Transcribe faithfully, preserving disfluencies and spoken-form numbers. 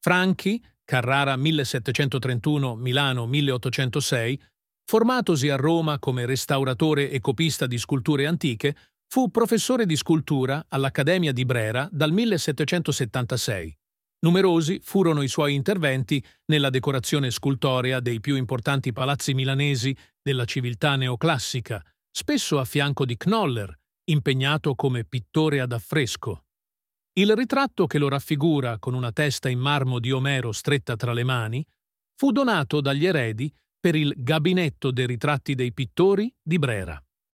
Franchi, Carrara millesettecentotrentuno, Milano milleottocentosei, formatosi a Roma come restauratore e copista di sculture antiche, fu professore di scultura all'Accademia di Brera dal millesettecentosettantasei. Numerosi furono i suoi interventi nella decorazione scultorea dei più importanti palazzi milanesi della civiltà neoclassica, spesso a fianco di Knoller, impegnato come pittore ad affresco. Il ritratto che lo raffigura con una testa in marmo di Omero stretta tra le mani fu donato dagli eredi per il Gabinetto dei ritratti dei pittori di Brera.